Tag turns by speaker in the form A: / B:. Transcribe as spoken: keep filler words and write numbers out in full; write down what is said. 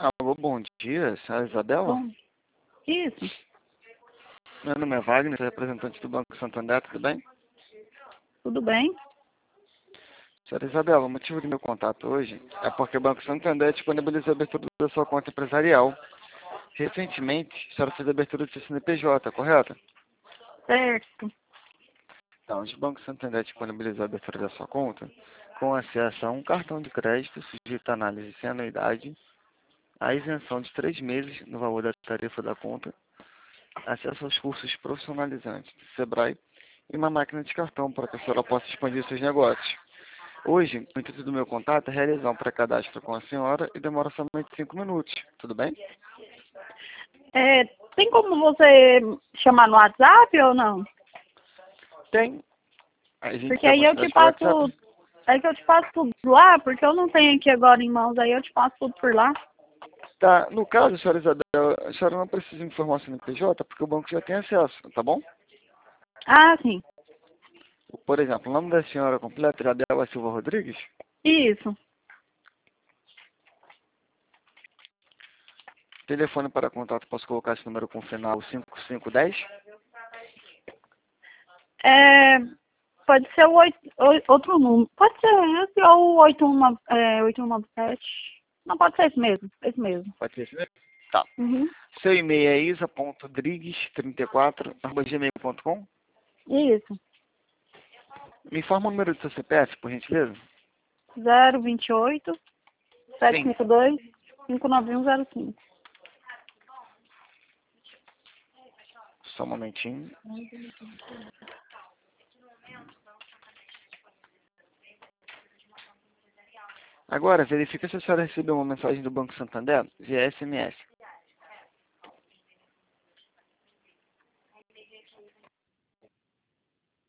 A: Alô, bom dia, senhora Isabela?
B: Bom, isso,
A: Meu nome é Wagner, sou representante do Banco Santander, tudo bem?
B: tudo bem?
A: Senhora Isabela, o motivo do meu contato hoje é porque o Banco Santander disponibilizou a abertura da sua conta empresarial. Recentemente, a senhora fez a abertura do seu C N P J, correto?
B: Certo.
A: Então, o Banco Santander disponibilizou a abertura da sua conta com acesso a um cartão de crédito sujeito a análise sem anuidade, a isenção de três meses no valor da tarifa da conta, acesso aos cursos profissionalizantes do Sebrae e uma máquina de cartão para que a senhora possa expandir seus negócios. Hoje, o intuito do meu contato é realizar um pré-cadastro com a senhora e demora somente cinco minutos, tudo bem?
B: É, tem como você chamar no WhatsApp ou não?
A: Tem. A gente
B: Porque
A: tem
B: aí
A: algumas
B: eu te
A: cidades por
B: passo,
A: WhatsApp.
B: aí que eu te passo tudo lá, porque eu não tenho aqui agora em mãos, aí eu te passo tudo por lá.
A: Tá, no caso, senhora Isabel, a senhora não precisa informar o C N P J porque o banco já tem acesso, tá bom?
B: Ah, sim.
A: Por exemplo, o nome da senhora completa é Isabela Silva Rodrigues.
B: Isso.
A: Telefone para contato, posso colocar esse número com o final cinco cinco um zero?
B: É, pode ser o oito, o- outro número. Pode ser esse ou o oito um nove, é, oito um nove sete. Não, pode ser esse mesmo. Esse mesmo.
A: Pode ser esse mesmo? Tá.
B: Uhum.
A: Seu e-mail é isa ponto drigues trinta e quatro arroba gmail ponto com.
B: Isso.
A: Me informa o número do seu C P F, por gentileza.
B: zero vinte e oito, sete
A: Sim.
B: cinco dois, cinco nove um zero cinco.
A: Só um momentinho. Agora, verifica se a senhora recebeu uma mensagem do Banco Santander via S M S.